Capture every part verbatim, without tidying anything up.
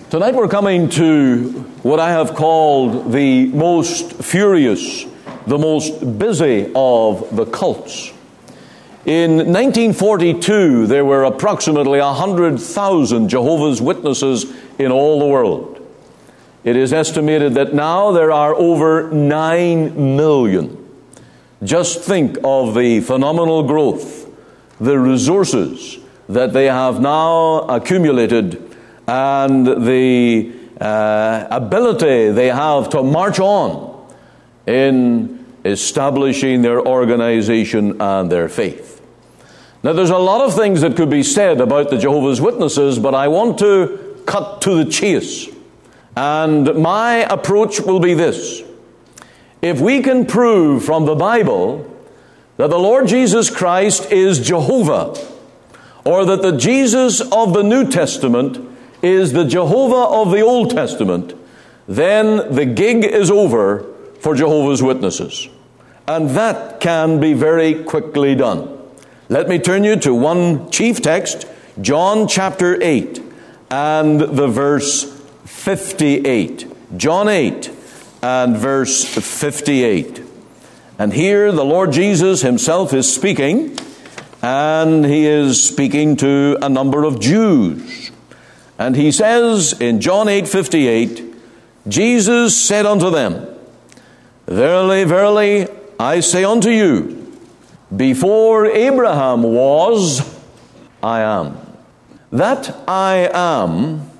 Tonight we're coming to what I have called the most furious, the most busy of the cults. In nineteen forty-two, there were approximately one hundred thousand Jehovah's Witnesses in all the world. It is estimated that now there are over nine million. Just think of the phenomenal growth, the resources that they have now accumulated, and the uh, ability they have to march on in establishing their organization and their faith. Now, there's a lot of things that could be said about the Jehovah's Witnesses, but I want to cut to the chase. And my approach will be this. If we can prove from the Bible that the Lord Jesus Christ is Jehovah, or that the Jesus of the New Testament is the Jehovah of the Old Testament, then the gig is over for Jehovah's Witnesses. And that can be very quickly done. Let me turn you to one chief text, John chapter eight, and the verse fifty-eight. John eight and verse fifty-eight. And here the Lord Jesus himself is speaking, and he is speaking to a number of Jews. And he says in John eight fifty-eight, Jesus said unto them, Verily, verily, I say unto you, before Abraham was, I am. That I am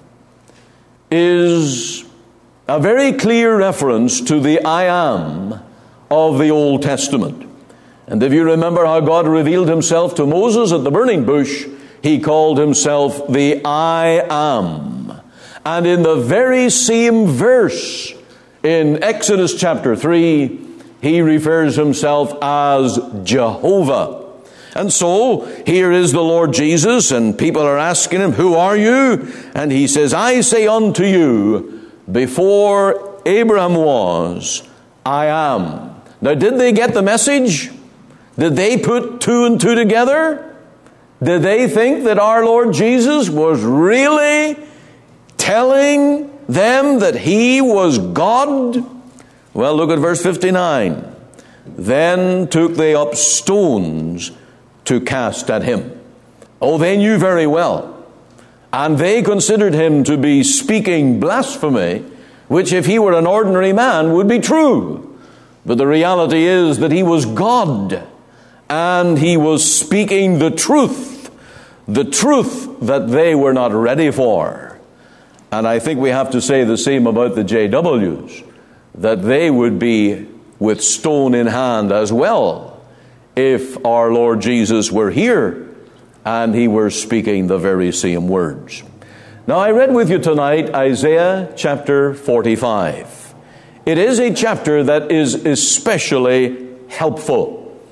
is a very clear reference to the I am of the Old Testament. And if you remember how God revealed himself to Moses at the burning bush, he called himself the I am. And in the very same verse in Exodus chapter three, he refers himself as Jehovah. And so, here is the Lord Jesus, and people are asking him, who are you? And he says, I say unto you, before Abraham was, I am. Now, did they get the message? Did they put two and two together? Did they think that our Lord Jesus was really telling them that he was God? Well, look at verse fifty-nine. Then took they up stones to cast at him. Oh, they knew very well. And they considered him to be speaking blasphemy, which if he were an ordinary man would be true. But the reality is that he was God. And he was speaking the truth, the truth that they were not ready for. And I think we have to say the same about the J Ws, that they would be with stone in hand as well if our Lord Jesus were here and he were speaking the very same words. Now, I read with you tonight Isaiah chapter forty-five. It is a chapter that is especially helpful.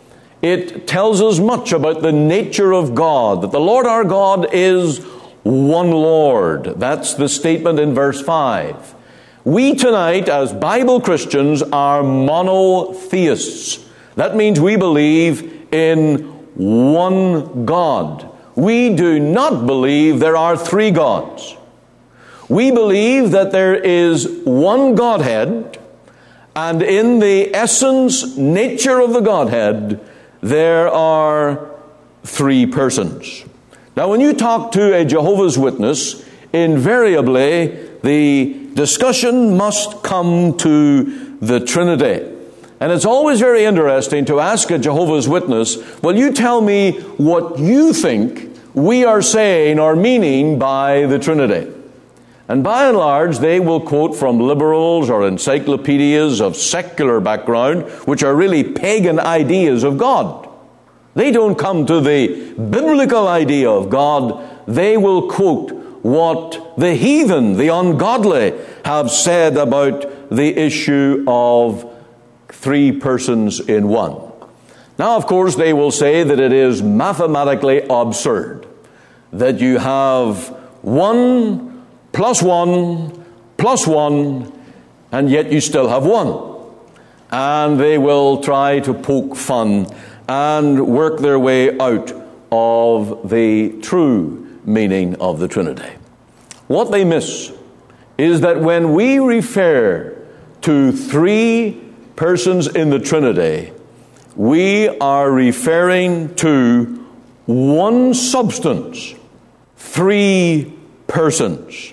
It tells us much about the nature of God, that the Lord our God is one Lord. That's the statement in verse five. We tonight, as Bible Christians, are monotheists. That means we believe in one God. We do not believe there are three gods. We believe that there is one Godhead, and in the essence, nature of the Godhead, there are three persons. Now, when you talk to a Jehovah's Witness, invariably the discussion must come to the Trinity. And it's always very interesting to ask a Jehovah's Witness, well, you tell me what you think we are saying or meaning by the Trinity. And by and large, they will quote from liberals or encyclopedias of secular background, which are really pagan ideas of God. They don't come to the biblical idea of God. They will quote what the heathen, the ungodly, have said about the issue of three persons in one. Now, of course, they will say that it is mathematically absurd that you have one plus one, plus one, and yet you still have one. And they will try to poke fun and work their way out of the true meaning of the Trinity. What they miss is that when we refer to three persons in the Trinity, we are referring to one substance, three persons.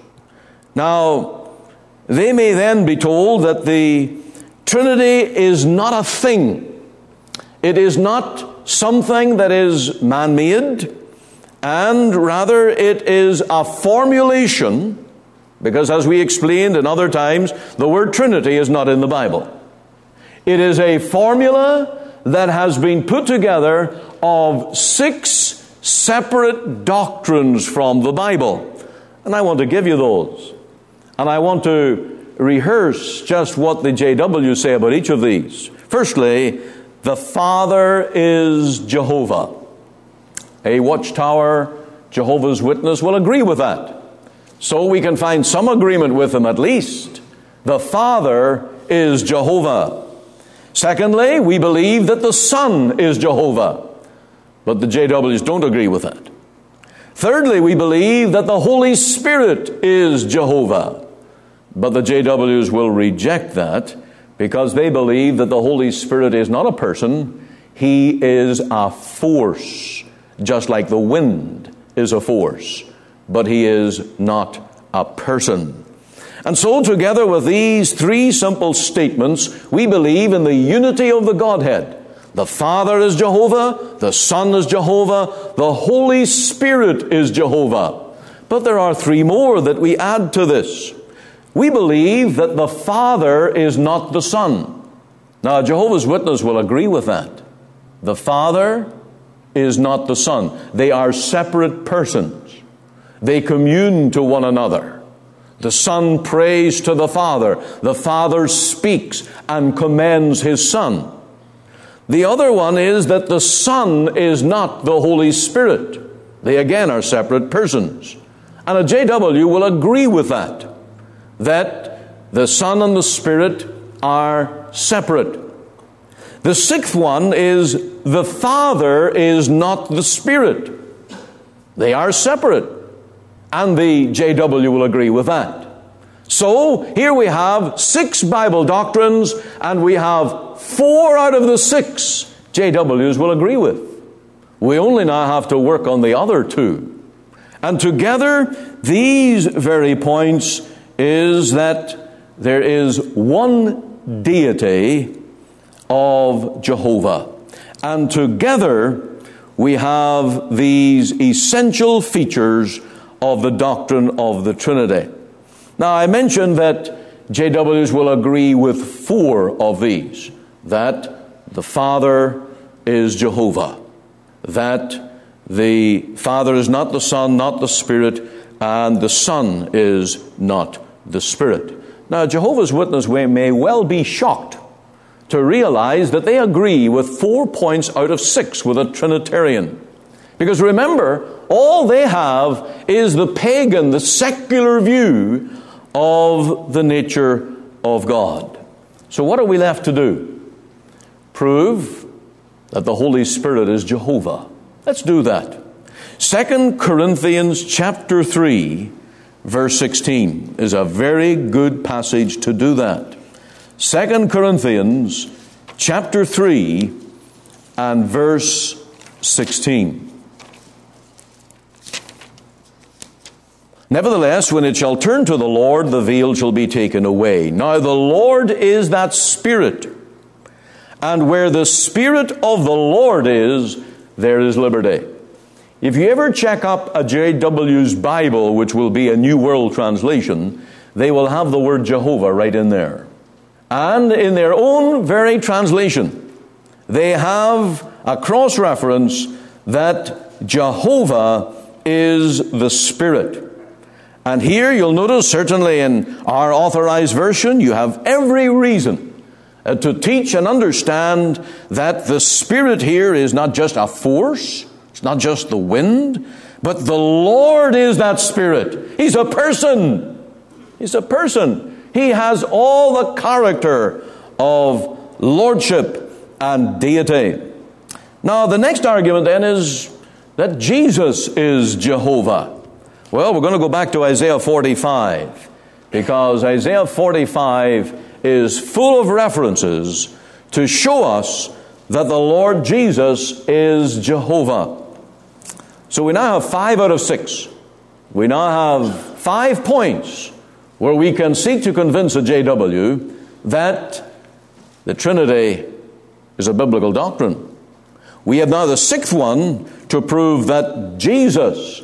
Now, they may then be told that the Trinity is not a thing. It is not something that is man-made, and rather it is a formulation, because as we explained in other times, the word Trinity is not in the Bible. It is a formula that has been put together of six separate doctrines from the Bible. And I want to give you those. And I want to rehearse just what the J W say about each of these. Firstly, the Father is Jehovah. A Watchtower Jehovah's Witness will agree with that. So we can find some agreement with them at least. The Father is Jehovah. Secondly, we believe that the Son is Jehovah. But the J Ws don't agree with that. Thirdly, we believe that the Holy Spirit is Jehovah. But the J Ws will reject that because they believe that the Holy Spirit is not a person. He is a force, just like the wind is a force. But he is not a person. And so together with these three simple statements, we believe in the unity of the Godhead. The Father is Jehovah, the Son is Jehovah, the Holy Spirit is Jehovah. But there are three more that we add to this. We believe that the Father is not the Son. Now, a Jehovah's Witness will agree with that. The Father is not the Son. They are separate persons. They commune to one another. The Son prays to the Father. The Father speaks and commends His Son. The other one is that the Son is not the Holy Spirit. They again are separate persons. And a J W will agree with that, that the Son and the Spirit are separate. The sixth one is the Father is not the Spirit. They are separate. And the J W will agree with that. So, here we have six Bible doctrines, and we have four out of the six J Ws will agree with. We only now have to work on the other two. And together, these very points is that there is one deity of Jehovah. And together, we have these essential features of the doctrine of the Trinity. Now, I mentioned that J Ws will agree with four of these. That the Father is Jehovah. That the Father is not the Son, not the Spirit, and the Son is not the Spirit. Now, Jehovah's Witnesses may well be shocked to realize that they agree with four points out of six with a Trinitarian. Because remember, all they have is the pagan, the secular view of the nature of God. So what are we left to do? Prove that the Holy Spirit is Jehovah. Let's do that. Second Corinthians chapter three, verse sixteen is a very good passage to do that. Second Corinthians chapter three and verse sixteen. Nevertheless, when it shall turn to the Lord, the veil shall be taken away. Now the Lord is that Spirit. And where the Spirit of the Lord is, there is liberty. If you ever check up a J W's Bible, which will be a New World Translation, they will have the word Jehovah right in there. And in their own very translation, they have a cross-reference that Jehovah is the Spirit. And here you'll notice, certainly in our Authorized Version, you have every reason uh, to teach and understand that the Spirit here is not just a force, it's not just the wind, but the Lord is that Spirit. He's a person. He's a person. He has all the character of lordship and deity. Now, the next argument then is that Jesus is Jehovah. Well, we're going to go back to Isaiah forty-five. because Isaiah forty-five is full of references to show us that the Lord Jesus is Jehovah. So we now have five out of six. We now have five points where we can seek to convince a J W that the Trinity is a biblical doctrine. We have now the sixth one to prove that Jesus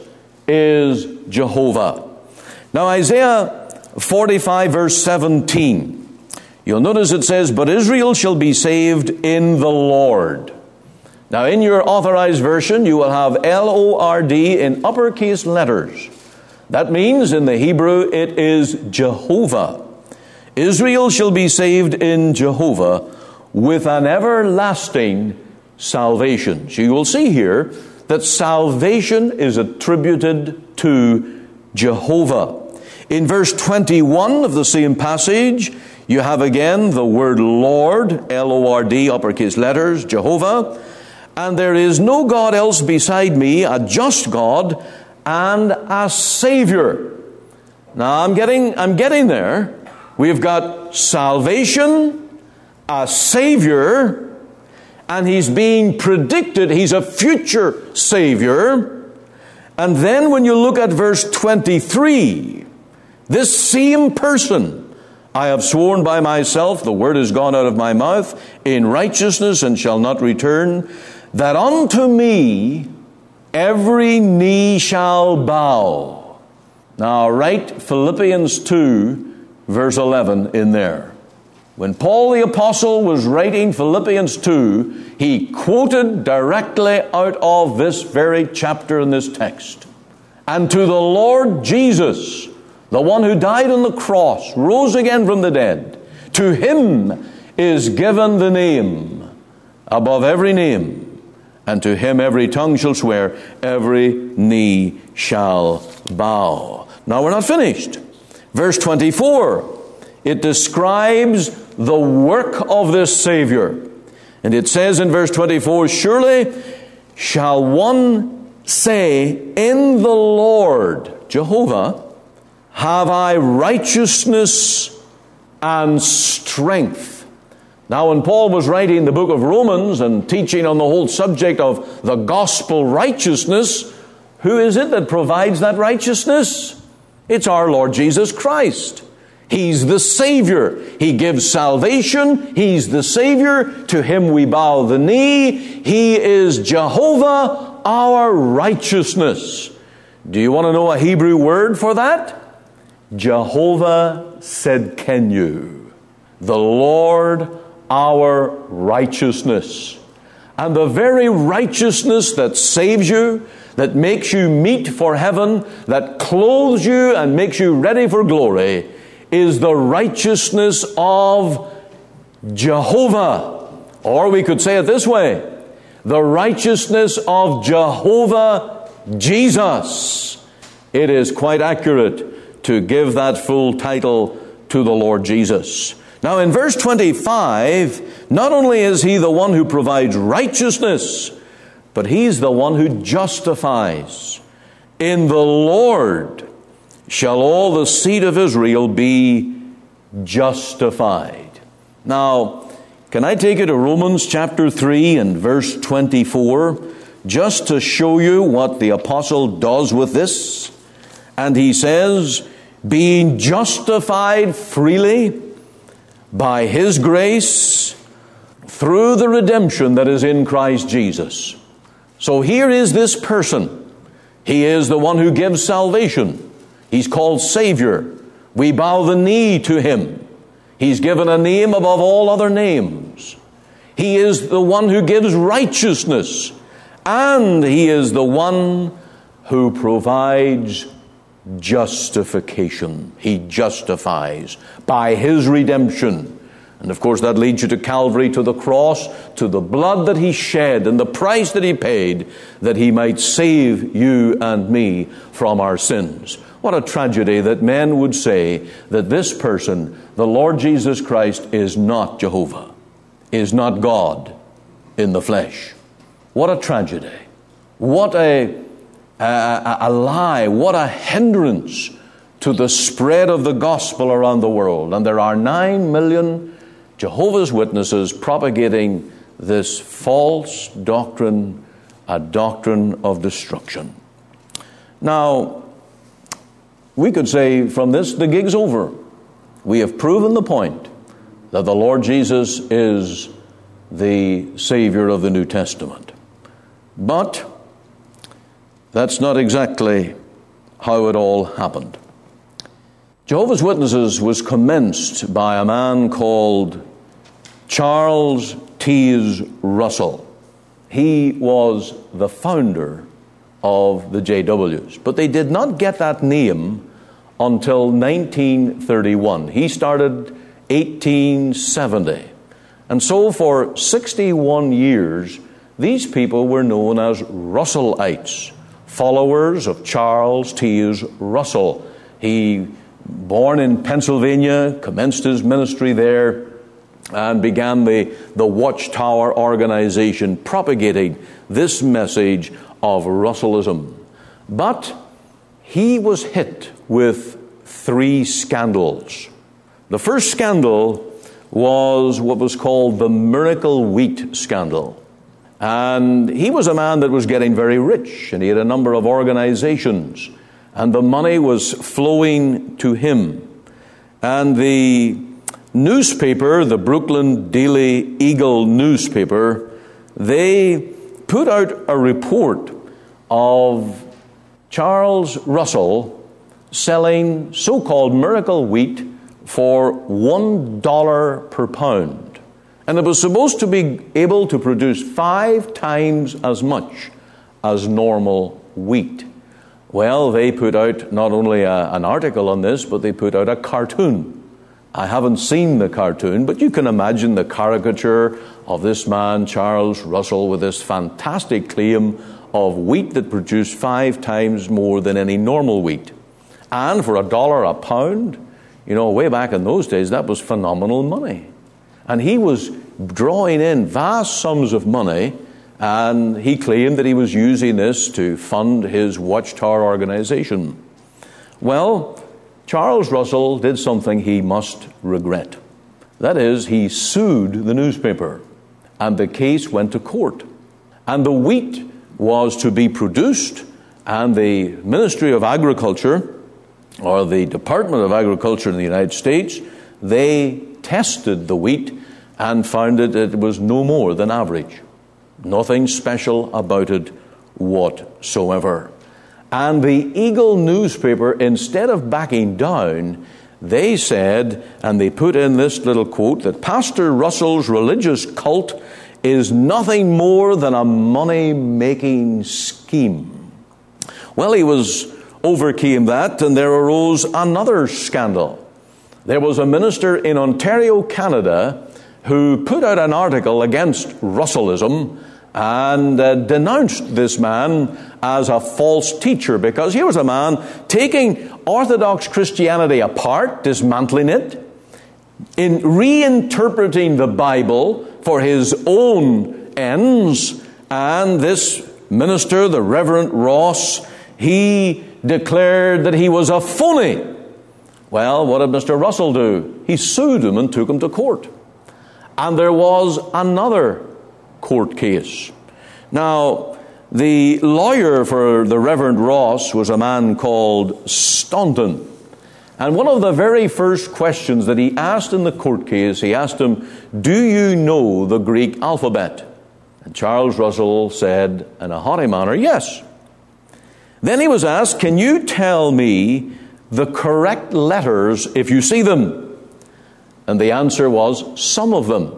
is Jehovah. Now Isaiah forty-five verse seventeen. You'll notice it says, "But Israel shall be saved in the Lord." Now in your authorized version you will have L O R D in uppercase letters. That means in the Hebrew it is Jehovah. Israel shall be saved in Jehovah with an everlasting salvation. So you will see here that salvation is attributed to Jehovah. In verse twenty-one of the same passage, you have again the word Lord, L O R D, uppercase letters, Jehovah. "And there is no God else beside me, a just God and a Savior." Now I'm getting, I'm getting there. We've got salvation, a Savior, and He's being predicted. He's a future Savior. And then when you look at verse twenty-three, this same person, "I have sworn by myself, the word is gone out of my mouth, in righteousness and shall not return, that unto me every knee shall bow." Now write Philippians two, verse eleven in there. When Paul the Apostle was writing Philippians two, he quoted directly out of this very chapter in this text. "And to the Lord Jesus, the one who died on the cross, rose again from the dead, to Him is given the name above every name, and to Him every tongue shall swear, every knee shall bow." Now we're not finished. Verse twenty-four, it describes the work of this Savior. And it says in verse twenty-four, "Surely shall one say, in the Lord, Jehovah, have I righteousness and strength." Now when Paul was writing the book of Romans and teaching on the whole subject of the gospel righteousness, who is it that provides that righteousness? It's our Lord Jesus Christ. He's the Savior. He gives salvation. He's the Savior. To Him we bow the knee. He is Jehovah, our righteousness. Do you want to know a Hebrew word for that? Jehovah Tsidkenu. The Lord, our righteousness. And the very righteousness that saves you, that makes you meet for heaven, that clothes you and makes you ready for glory, is the righteousness of Jehovah. Or we could say it this way, the righteousness of Jehovah Jesus. It is quite accurate to give that full title to the Lord Jesus. Now in verse twenty-five, not only is He the one who provides righteousness, but He's the one who justifies. "In the Lord shall all the seed of Israel be justified." Now, can I take you to Romans chapter three and verse twenty-four, just to show you what the apostle does with this? And he says, "Being justified freely by His grace through the redemption that is in Christ Jesus." So here is this person. He is the one who gives salvation. He's called Savior. We bow the knee to Him. He's given a name above all other names. He is the one who gives righteousness. And He is the one who provides justification. He justifies by His redemption. And of course that leads you to Calvary, to the cross, to the blood that He shed and the price that He paid that He might save you and me from our sins. What a tragedy that men would say that this person, the Lord Jesus Christ, is not Jehovah, is not God in the flesh. What a tragedy. What a, a, a lie. What a hindrance to the spread of the gospel around the world. And there are nine million Jehovah's Witnesses propagating this false doctrine, a doctrine of destruction. Now, we could say from this, the gig's over. We have proven the point that the Lord Jesus is the Savior of the New Testament. But that's not exactly how it all happened. Jehovah's Witnesses was commenced by a man called Charles Taze Russell. He was the founder of the J Ws. But they did not get that name until nineteen thirty-one. He started eighteen seventy. And so for sixty-one years, these people were known as Russellites, followers of Charles Taze Russell. He, born in Pennsylvania, commenced his ministry there, and began the, the Watchtower organization, propagating this message of Russellism. But he was hit with three scandals. The first scandal was what was called the miracle wheat scandal. And he was a man that was getting very rich, and he had a number of organizations, and the money was flowing to him. And the newspaper, the Brooklyn Daily Eagle newspaper, they put out a report of Charles Russell selling so-called miracle wheat for one dollar per pound. And it was supposed to be able to produce five times as much as normal wheat. Well, they put out not only a, an article on this, but they put out a cartoon. I haven't seen the cartoon, but you can imagine the caricature of this man, Charles Russell, with this fantastic claim of wheat that produced five times more than any normal wheat. And for a dollar a pound, you know, way back in those days, that was phenomenal money. And he was drawing in vast sums of money, and he claimed that he was using this to fund his Watchtower organization. Well, Charles Russell did something he must regret. That is, he sued the newspaper, and the case went to court. And the wheat was to be produced, and the Ministry of Agriculture, or the Department of Agriculture in the United States, they tested the wheat and found that it was no more than average. Nothing special about it whatsoever. And the Eagle newspaper, instead of backing down, they said, and they put in this little quote, that Pastor Russell's religious cult is nothing more than a money-making scheme. Well, he was overcame that, and there arose another scandal. There was a minister in Ontario, Canada, who put out an article against Russellism and uh, denounced this man as a false teacher, because here was a man taking Orthodox Christianity apart, dismantling it, in reinterpreting the Bible for his own ends. And this minister, the Reverend Ross, he declared that he was a phony. Well, what did Mister Russell do? He sued him and took him to court. And there was another court case. Now, the lawyer for the Reverend Ross was a man called Staunton. And one of the very first questions that he asked in the court case, he asked him, "Do you know the Greek alphabet?" And Charles Russell said in a haughty manner, "Yes." Then he was asked, "Can you tell me the correct letters if you see them?" And the answer was, "Some of them.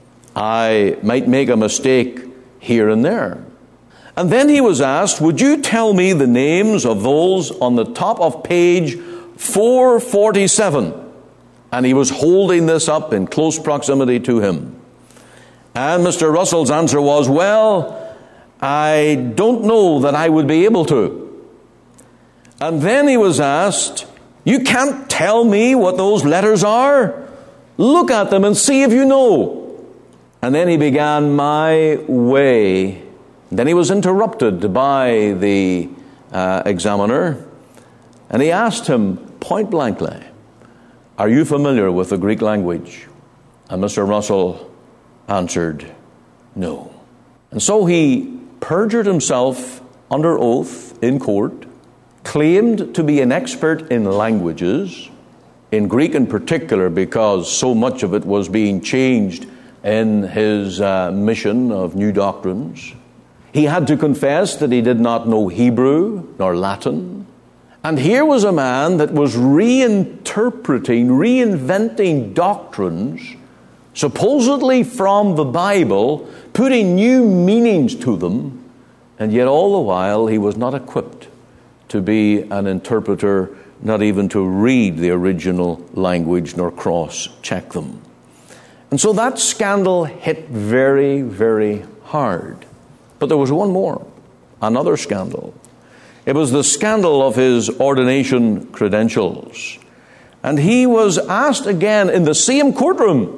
I might make a mistake here and there." And then he was asked, "Would you tell me the names of those on the top of page four forty-seven? And he was holding this up in close proximity to him. And Mister Russell's answer was, "Well, I don't know that I would be able to." And then he was asked, "You can't tell me what those letters are? Look at them and see if you know." And then he began, "My way." Then he was interrupted by the uh, examiner, and he asked him point blankly, "Are you familiar with the Greek language?" And Mister Russell answered, "No." And so he perjured himself under oath in court, claimed to be an expert in languages, in Greek in particular, because so much of it was being changed in his uh, mission of new doctrines. He had to confess that he did not know Hebrew nor Latin. And here was a man that was reinterpreting, reinventing doctrines, supposedly from the Bible, putting new meanings to them, and yet all the while he was not equipped to be an interpreter, not even to read the original language nor cross-check them. And so that scandal hit very, very hard. But there was one more, another scandal. It was the scandal of his ordination credentials. And he was asked again in the same courtroom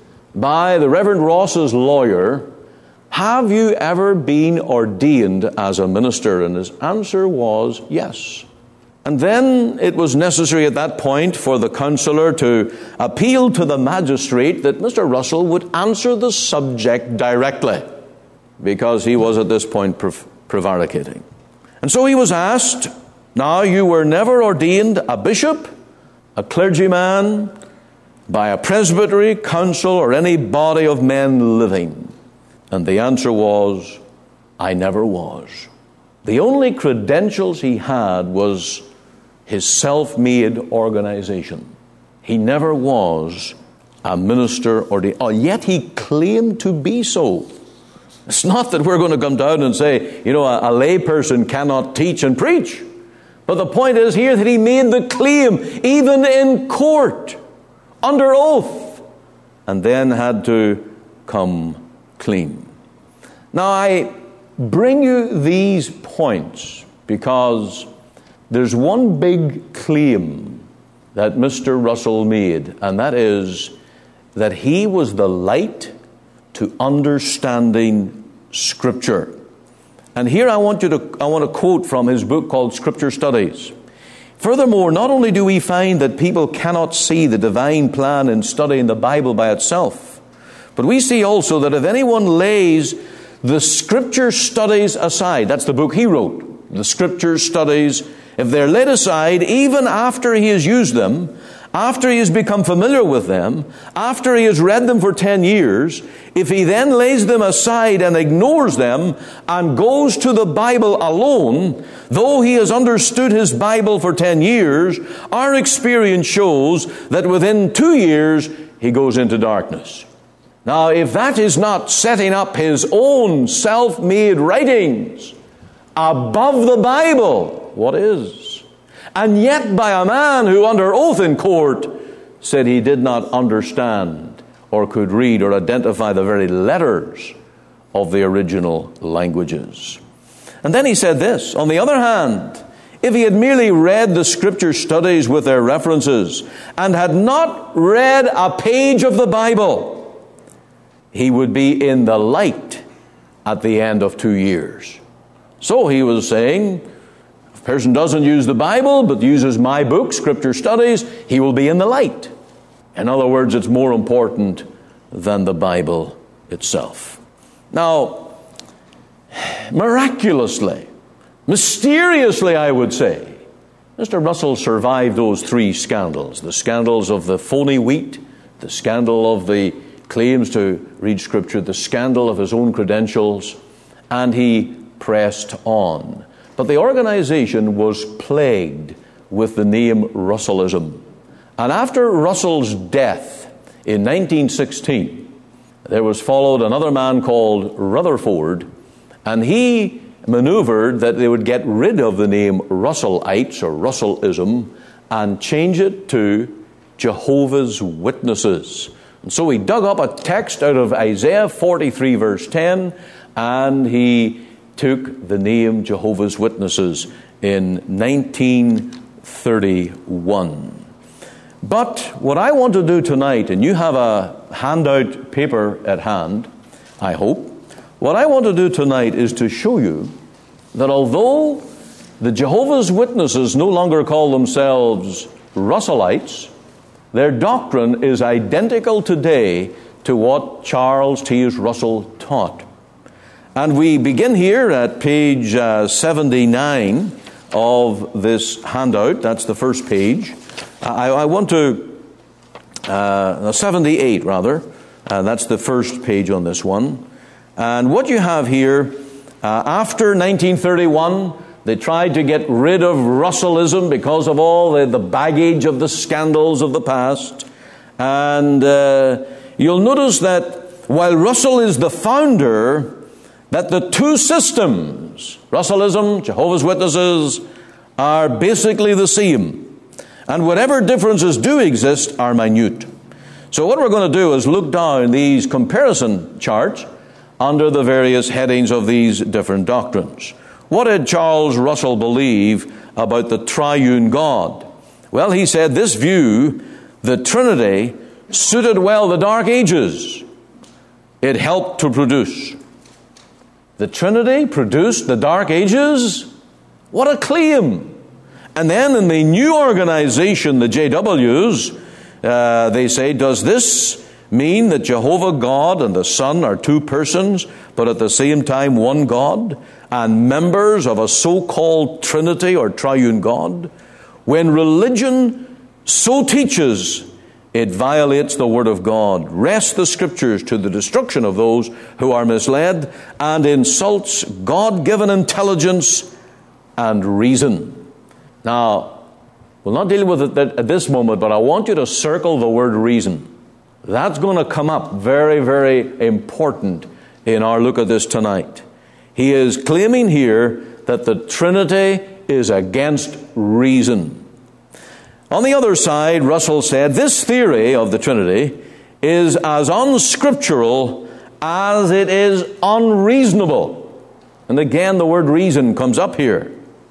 by the Reverend Ross's lawyer, "Have you ever been ordained as a minister?" And his answer was yes. And then it was necessary at that point for the counselor to appeal to the magistrate that Mister Russell would answer the subject directly, because he was at this point prev- prevaricating. And so he was asked, "Now, you were never ordained a bishop, a clergyman, by a presbytery, council, or any body of men living?" And the answer was, "I never was." The only credentials he had was his self-made organization. He never was a minister ordained, or yet he claimed to be so. It's not that we're going to come down and say, you know, a, a lay person cannot teach and preach. But the point is here that he made the claim, even in court, under oath, and then had to come clean. Now, I bring you these points because there's one big claim that Mister Russell made, and that is that he was the light to understanding Scripture. And here I want you to I want to quote from his book called Scripture Studies. "Furthermore, not only do we find that people cannot see the divine plan in studying the Bible by itself, but we see also that if anyone lays the Scripture Studies aside," that's the book he wrote, the Scripture Studies, "if they're laid aside, even after he has used them, after he has become familiar with them, after he has read them for ten years, if he then lays them aside and ignores them and goes to the Bible alone, though he has understood his Bible for ten years, our experience shows that within two years he goes into darkness." Now, if that is not setting up his own self-made writings above the Bible, what is? And yet by a man who under oath in court said he did not understand or could read or identify the very letters of the original languages. And then he said this, "On the other hand, if he had merely read the Scripture Studies with their references and had not read a page of the Bible, he would be in the light at the end of two years." So he was saying, if a person doesn't use the Bible but uses my book, Scripture Studies, he will be in the light. In other words, it's more important than the Bible itself. Now, miraculously, mysteriously, I would say, Mister Russell survived those three scandals. The scandals of the phony wheat, the scandal of the claims to read Scripture, the scandal of his own credentials, and he pressed on. But the organization was plagued with the name Russellism. And after Russell's death in nineteen sixteen, there was followed another man called Rutherford, and he maneuvered that they would get rid of the name Russellites or Russellism and change it to Jehovah's Witnesses. And so he dug up a text out of Isaiah forty-three verse ten, and he took the name Jehovah's Witnesses in nineteen thirty-one. But what I want to do tonight, and you have a handout paper at hand, I hope. What I want to do tonight is to show you that although the Jehovah's Witnesses no longer call themselves Russellites, their doctrine is identical today to what Charles T S Russell taught. And we begin here at page uh, seventy-nine of this handout. That's the first page. I, I want to, uh, seventy-eight rather. Uh, that's the first page on this one. And what you have here, uh, after nineteen thirty-one, they tried to get rid of Russellism because of all the, the baggage of the scandals of the past. And uh, you'll notice that while Russell is the founder, that the two systems, Russellism, Jehovah's Witnesses, are basically the same. And whatever differences do exist are minute. So what we're going to do is look down these comparison charts under the various headings of these different doctrines. What did Charles Russell believe about the triune God? Well, he said this view, the Trinity, suited well the Dark Ages. It helped to produce. The Trinity produced the Dark Ages? What a claim! And then in the new organization, the J Ws, uh, they say, does this mean that Jehovah God and the Son are two persons, but at the same time one God, and members of a so-called Trinity or triune God? When religion so teaches, it violates the Word of God, wrests the Scriptures to the destruction of those who are misled, and insults God-given intelligence and reason. Now, we'll not deal with it at this moment, but I want you to circle the word reason. That's going to come up very, very important in our look at this tonight. He is claiming here that the Trinity is against reason. On the other side, Russell said, this theory of the Trinity is as unscriptural as it is unreasonable. And again, the word reason comes up here.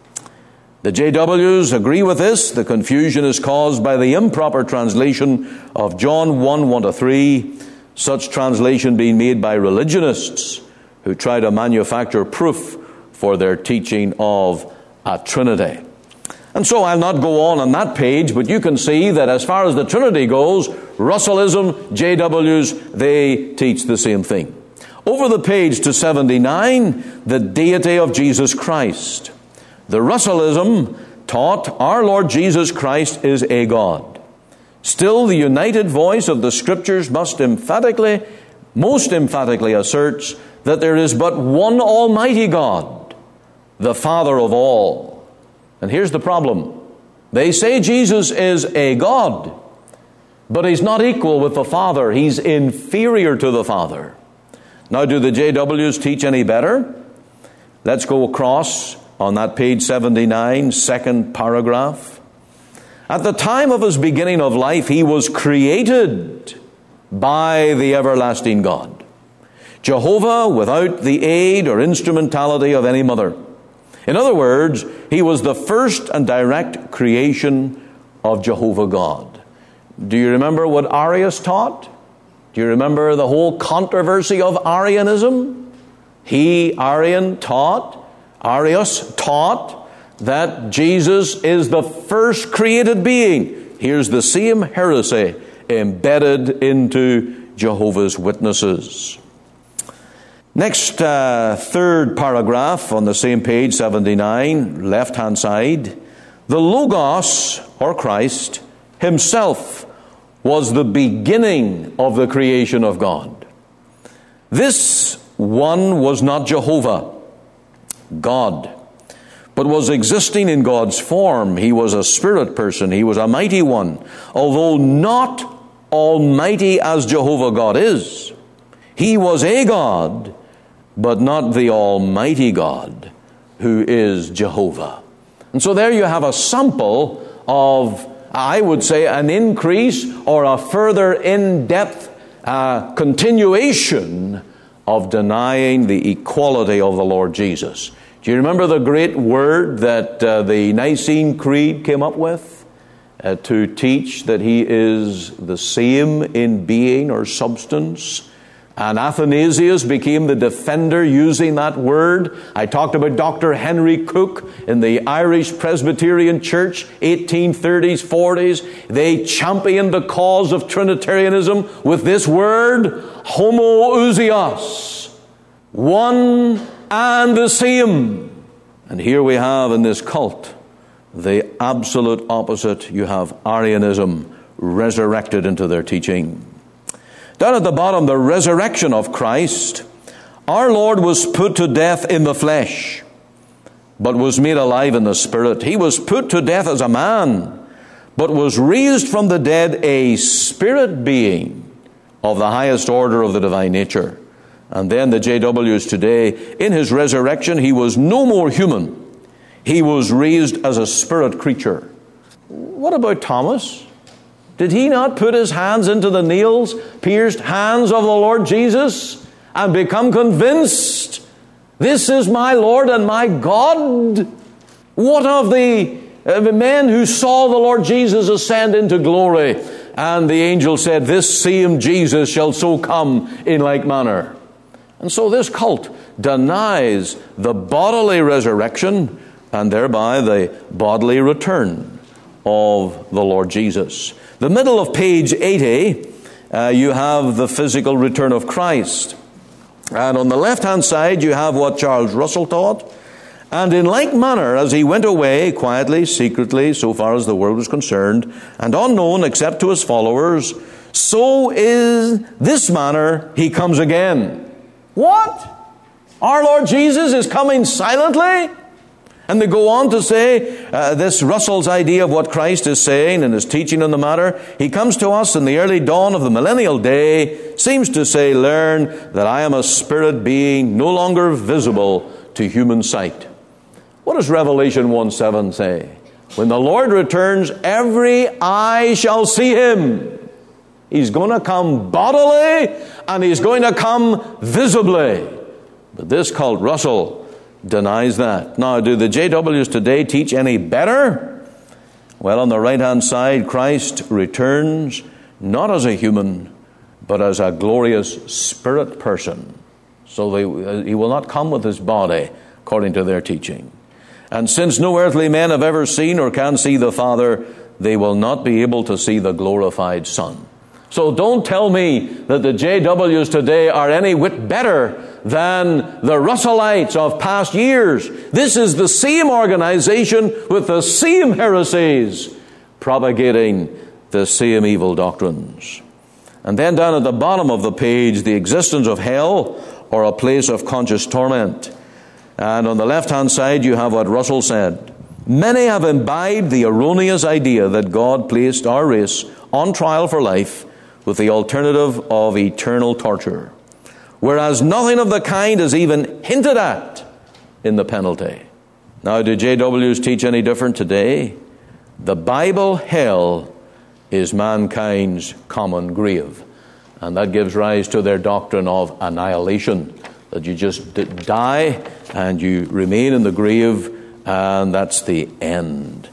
The J Ws agree with this. The confusion is caused by the improper translation of John one, one to three, such translation being made by religionists who try to manufacture proof for their teaching of a Trinity. And so I'll not go on on that page, but you can see that as far as the Trinity goes, Russellism, J Ws, they teach the same thing. Over the page to seventy-nine, the deity of Jesus Christ. The Russellism taught our Lord Jesus Christ is a God. Still, the united voice of the Scriptures must emphatically, most emphatically asserts that there is but one Almighty God, the Father of all. And here's the problem. They say Jesus is a God, but He's not equal with the Father. He's inferior to the Father. Now, do the J Ws teach any better? Let's go across on that page seventy-nine, second paragraph. At the time of His beginning of life, He was created by the everlasting God. Jehovah without the aid or instrumentality of any mother. In other words, He was the first and direct creation of Jehovah God. Do you remember what Arius taught? Do you remember the whole controversy of Arianism? He, Arian, taught, Arius taught that Jesus is the first created being. Here's the same heresy embedded into Jehovah's Witnesses. Next, uh, third paragraph on the same page, seventy-nine, left-hand side. The Logos, or Christ, Himself was the beginning of the creation of God. This one was not Jehovah, God, but was existing in God's form. He was a spirit person. He was a mighty one. Although not almighty as Jehovah God is, He was a God, but not the Almighty God, who is Jehovah. And so there you have a sample of, I would say, an increase or a further in-depth uh, continuation of denying the equality of the Lord Jesus. Do you remember the great word that uh, the Nicene Creed came up with uh, to teach that He is the same in being or substance And Athanasius became the defender using that word. I talked about Doctor Henry Cook in the Irish Presbyterian Church, eighteen thirties, forties. They championed the cause of Trinitarianism with this word, homoousios, one and the same. And here we have in this cult the absolute opposite. You have Arianism resurrected into their teaching. Down at the bottom, the resurrection of Christ. Our Lord was put to death in the flesh, but was made alive in the Spirit. He was put to death as a man, but was raised from the dead a spirit being of the highest order of the divine nature. And then the J Ws today, in his resurrection, he was no more human. He was raised as a spirit creature. What about Thomas? Did he not put his hands into the nails, pierced hands of the Lord Jesus, and become convinced, this is my Lord and my God? What of the, uh, the men who saw the Lord Jesus ascend into glory, and the angel said, this same Jesus shall so come in like manner? And so this cult denies the bodily resurrection and thereby the bodily return of the Lord Jesus. The middle of page eighty, uh, you have the physical return of Christ. And on the left-hand side, you have what Charles Russell taught. And in like manner, as he went away quietly, secretly, so far as the world was concerned, and unknown except to his followers, so is this manner he comes again. What? Our Lord Jesus is coming silently? And they go on to say, uh, this Russell's idea of what Christ is saying and his teaching on the matter, he comes to us in the early dawn of the millennial day, seems to say, learn that I am a spirit being no longer visible to human sight. What does Revelation one seven say? When the Lord returns, every eye shall see him. He's going to come bodily and he's going to come visibly. But this cult, Russell, denies that. Now, do the J Ws today teach any better? Well, on the right-hand side, Christ returns not as a human, but as a glorious spirit person. So they, he will not come with his body, according to their teaching. And since no earthly men have ever seen or can see the Father, they will not be able to see the glorified Son. So don't tell me that the J Ws today are any whit better than the Russellites of past years. This is the same organization with the same heresies, propagating the same evil doctrines. And then down at the bottom of the page, the existence of hell, or a place of conscious torment. And on the left-hand side, you have what Russell said. Many have imbibed the erroneous idea that God placed our race on trial for life with the alternative of eternal torture, whereas nothing of the kind is even hinted at in the penalty. Now, do J Ws teach any different today? The Bible hell is mankind's common grave. And that gives rise to their doctrine of annihilation, that you just die and you remain in the grave, and that's the end.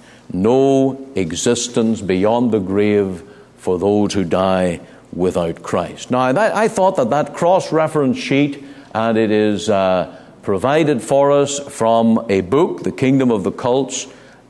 No existence beyond the grave for those who die without Christ. Now, I thought that that cross-reference sheet, and it is uh, provided for us from a book, The Kingdom of the Cults,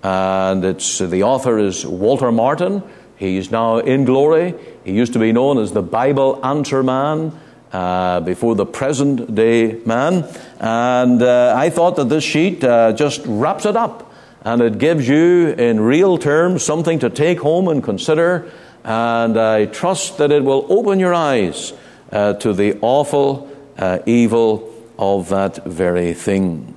and it's the author is Walter Martin. He's now in glory. He used to be known as the Bible Answer Man uh, before the present day man. And uh, I thought that this sheet uh, just wraps it up, and it gives you in real terms something to take home and consider. And I trust that it will open your eyes uh, to the awful uh, evil of that very thing.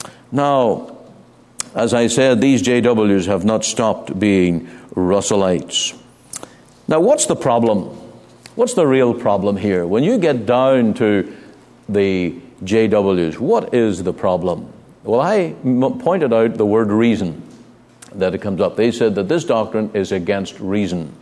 Now, as I said, these J Ws have not stopped being Russellites. Now, what's the problem? What's the real problem here? When you get down to the J Ws, what is the problem? Well, I m- pointed out the word reason that it comes up. They said that this doctrine is against reason.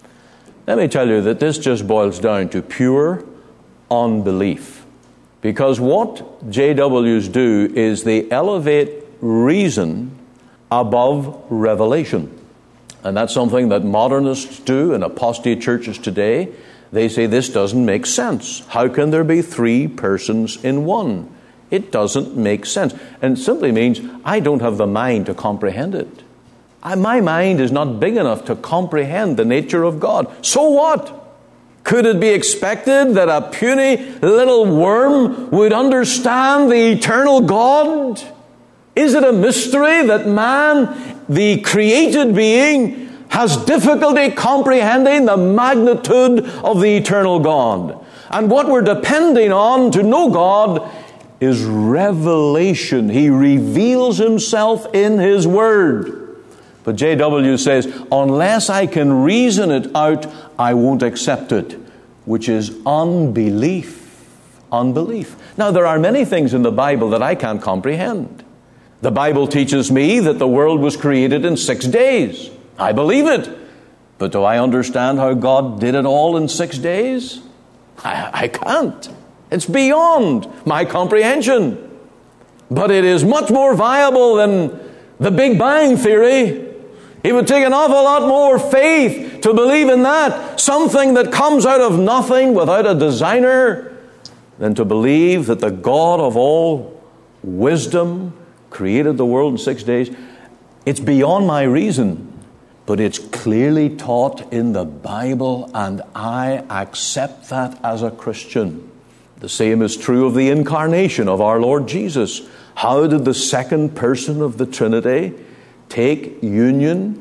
Let me tell you that this just boils down to pure unbelief. Because what J Ws do is they elevate reason above revelation. And that's something that modernists do in apostate churches today. they say this doesn't make sense. How can there be three persons in one? It doesn't make sense. And it simply means I don't have the mind to comprehend it. I, my mind is not big enough to comprehend the nature of God. So what? Could it be expected that a puny little worm would understand the eternal God? Is it a mystery that man, the created being, has difficulty comprehending the magnitude of the eternal God? And what we're depending on to know God is revelation. He reveals himself in his word. But J W says, unless I can reason it out, I won't accept it, which is unbelief. Unbelief. Now, there are many things in the Bible that I can't comprehend. The Bible teaches me that the world was created in six days. I believe it. But do I understand how God did it all in six days? I, I can't. It's beyond my comprehension. But it is much more viable than the Big Bang Theory. It would take an awful lot more faith to believe in that, something that comes out of nothing without a designer, than to believe that the God of all wisdom created the world in six days. It's beyond my reason, but it's clearly taught in the Bible, and I accept that as a Christian. The same is true of the incarnation of our Lord Jesus. How did the second person of the Trinity take union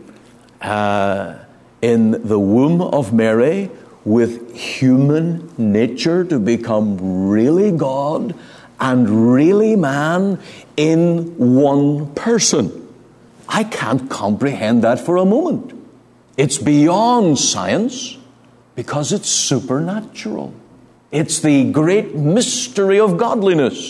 uh, in the womb of Mary with human nature to become really God and really man in one person? I can't comprehend that for a moment. It's beyond science because it's supernatural. It's the great mystery of godliness.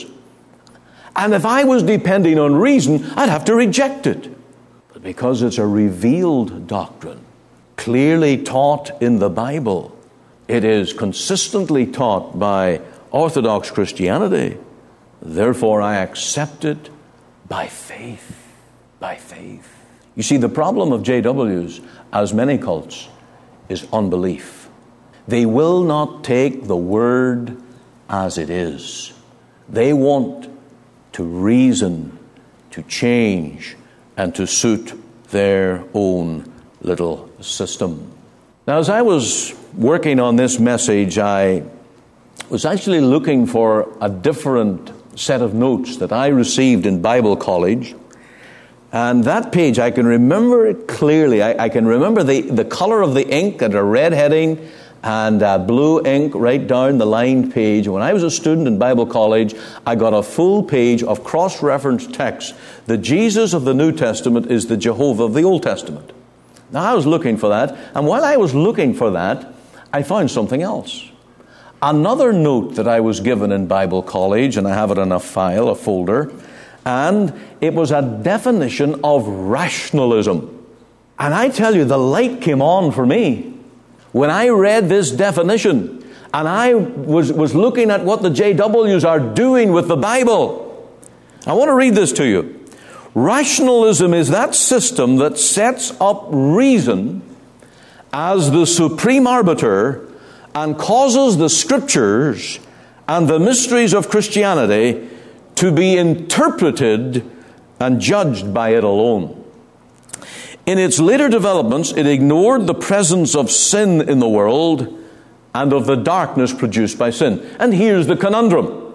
And if I was depending on reason, I'd have to reject it. But because it's a revealed doctrine, clearly taught in the Bible, it is consistently taught by Orthodox Christianity. Therefore, I accept it by faith. By faith. You see, the problem of J Ws, as many cults, is unbelief. They will not take the word as it is. They want to reason, to change, and to suit their own little system. Now, as I was working on this message, I was actually looking for a different set of notes that I received in Bible college. And that page, I can remember it clearly. I, I can remember the, the color of the ink and a red heading and uh, blue ink right down the lined page. When I was a student in Bible college, I got a full page of cross-reference text. The Jesus of the New Testament is the Jehovah of the Old Testament. Now, I was looking for that, and while I was looking for that, I found something else. Another note that I was given in Bible college, and I have it in a file, a folder, and it was a definition of rationalism. And I tell you, the light came on for me when I read this definition, and I was, was looking at what the J Ws are doing with the Bible. I want to read this to you. Rationalism is that system that sets up reason as the supreme arbiter and causes the Scriptures and the mysteries of Christianity to be interpreted and judged by it alone. In its later developments, it ignored the presence of sin in the world and of the darkness produced by sin. And here's the conundrum.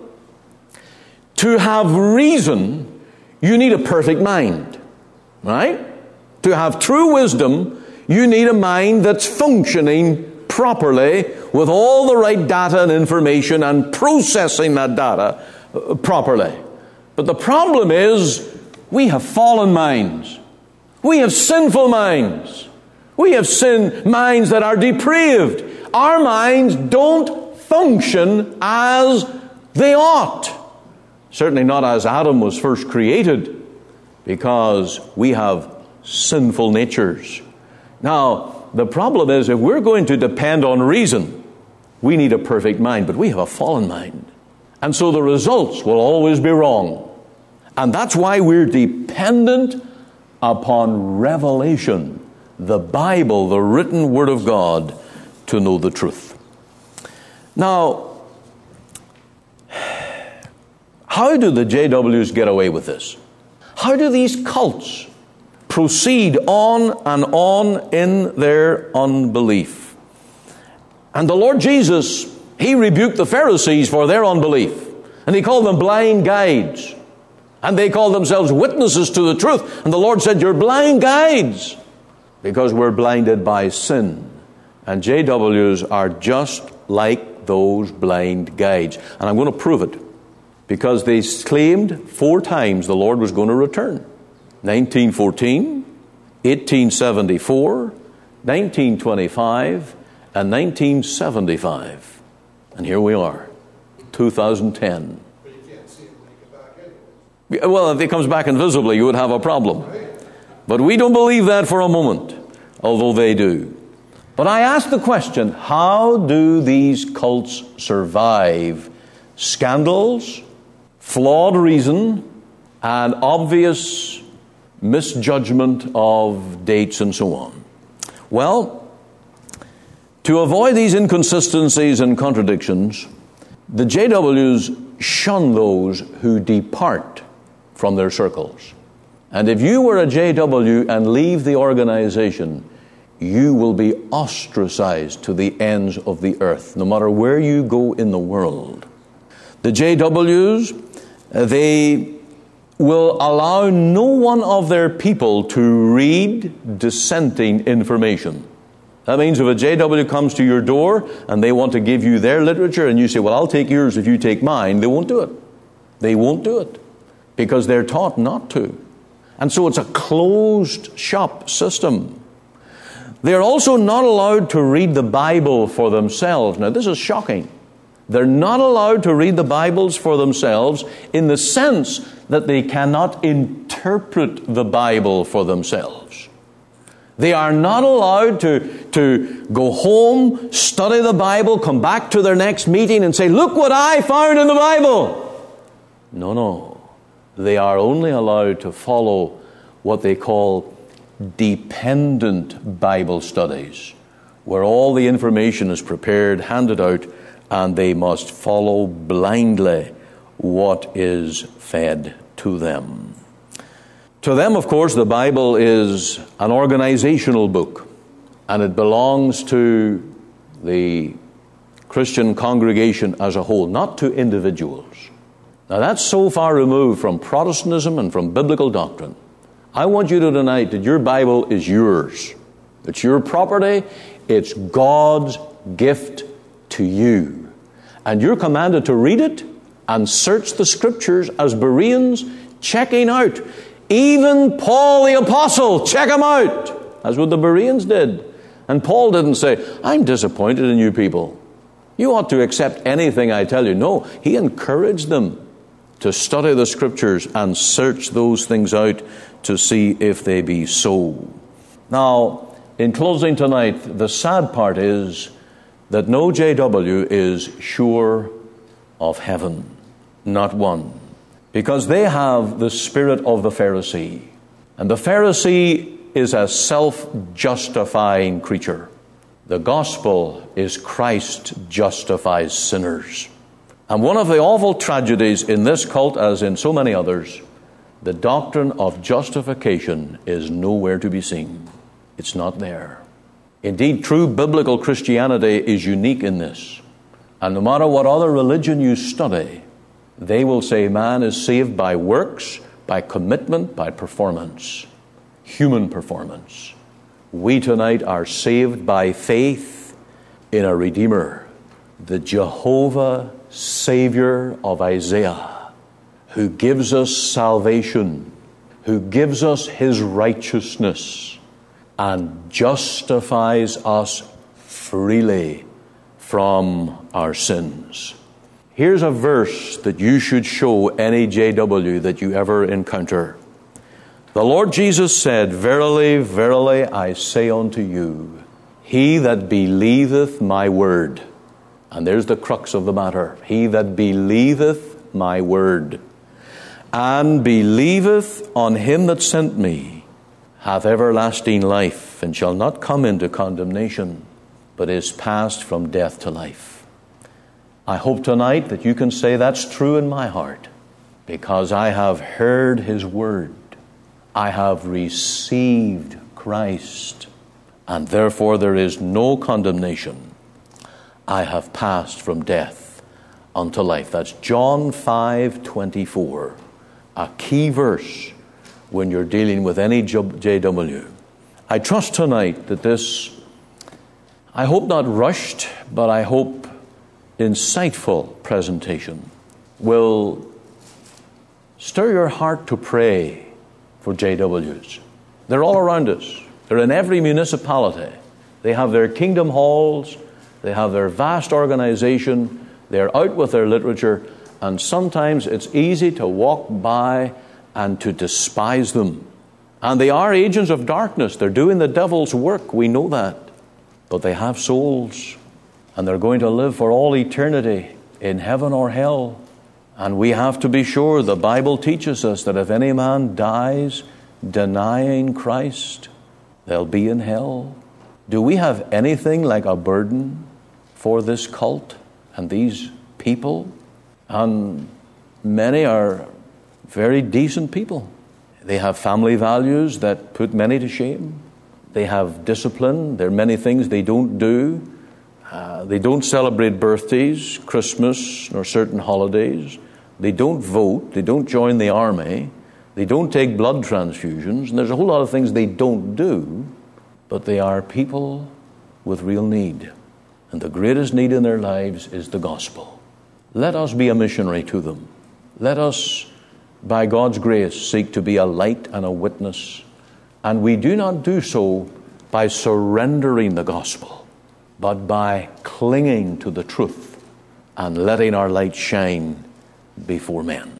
To have reason, you need a perfect mind, right? To have true wisdom, you need a mind that's functioning properly with all the right data and information and processing that data properly. But the problem is, we have fallen minds. We have sinful minds. We have sin minds that are depraved. Our minds don't function as they ought. Certainly not as Adam was first created, because we have sinful natures. Now, the problem is, if we're going to depend on reason, we need a perfect mind, but we have a fallen mind. And so the results will always be wrong. And that's why we're dependent upon revelation, the Bible, the written Word of God, to know the truth. Now, how do the J Ws get away with this? How do these cults proceed on and on in their unbelief? And the Lord Jesus, He rebuked the Pharisees for their unbelief. And He called them blind guides. And they called themselves witnesses to the truth. And the Lord said, you're blind guides, because we're blinded by sin. And J Ws are just like those blind guides. And I'm going to prove it, because they claimed four times the Lord was going to return. nineteen fourteen, eighteen seventy-four, nineteen twenty-five, and nineteen seventy-five. And here we are, two thousand ten. But you can't see it when you get back anyway. Well, if he comes back invisibly, you would have a problem. But we don't believe that for a moment, although they do. But I ask the question, how do these cults survive scandals, flawed reason, and obvious misjudgment of dates and so on? Well, to avoid these inconsistencies and contradictions, the J Ws shun those who depart from their circles. And if you were a J W and leave the organization, you will be ostracized to the ends of the earth, no matter where you go in the world. The J Ws, they will allow no one of their people to read dissenting information. That means if a J W comes to your door and they want to give you their literature and you say, well, I'll take yours if you take mine, they won't do it. They won't do it because they're taught not to. And so it's a closed shop system. They're also not allowed to read the Bible for themselves. Now, this is shocking. They're not allowed to read the Bibles for themselves in the sense that they cannot interpret the Bible for themselves. They are not allowed to, to go home, study the Bible, come back to their next meeting and say, look what I found in the Bible. No, no. They are only allowed to follow what they call dependent Bible studies, where all the information is prepared, handed out, and they must follow blindly what is fed to them. To them, of course, the Bible is an organizational book, and it belongs to the Christian congregation as a whole, not to individuals. Now, that's so far removed from Protestantism and from biblical doctrine. I want you to know tonight that your Bible is yours. It's your property. It's God's gift to you. And you're commanded to read it and search the Scriptures as Bereans, checking out. Even Paul the Apostle, check him out. That's what the Bereans did. And Paul didn't say, I'm disappointed in you people. You ought to accept anything I tell you. No, he encouraged them to study the Scriptures and search those things out to see if they be so. Now, in closing tonight, the sad part is that no J W is sure of heaven. Not one. Because they have the spirit of the Pharisee. And the Pharisee is a self-justifying creature. The gospel is Christ justifies sinners. And one of the awful tragedies in this cult, as in so many others, the doctrine of justification is nowhere to be seen. It's not there. Indeed, true biblical Christianity is unique in this. And no matter what other religion you study, they will say man is saved by works, by commitment, by performance. Human performance. We tonight are saved by faith in a Redeemer, the Jehovah Savior of Isaiah, who gives us salvation, who gives us His righteousness, and justifies us freely from our sins. Here's a verse that you should show any J W that you ever encounter. The Lord Jesus said, Verily, verily, I say unto you, he that believeth my word. And there's the crux of the matter. He that believeth my word, and believeth on him that sent me, hath everlasting life, and shall not come into condemnation, but is passed from death to life. I hope tonight that you can say that's true in my heart, because I have heard His word. I have received Christ, and therefore there is no condemnation. I have passed from death unto life. That's John five twenty-four, a key verse when you're dealing with any J W. I trust tonight that this, I hope not rushed, but I hope insightful presentation will stir your heart to pray for J Ws. They're all around us. They're in every municipality. They have their kingdom halls. They have their vast organization. They're out with their literature. And sometimes it's easy to walk by and to despise them. And they are agents of darkness. They're doing the devil's work. We know that. But they have souls. And they're going to live for all eternity in heaven or hell. And we have to be sure, the Bible teaches us that if any man dies denying Christ, they'll be in hell. Do we have anything like a burden for this cult and these people? And many are very decent people. They have family values that put many to shame. They have discipline. There are many things they don't do. Uh, they don't celebrate birthdays, Christmas, nor certain holidays. They don't vote. They don't join the army. They don't take blood transfusions. And there's a whole lot of things they don't do. But they are people with real need. And the greatest need in their lives is the gospel. Let us be a missionary to them. Let us, by God's grace, seek to be a light and a witness. And we do not do so by surrendering the gospel, but by clinging to the truth and letting our light shine before men.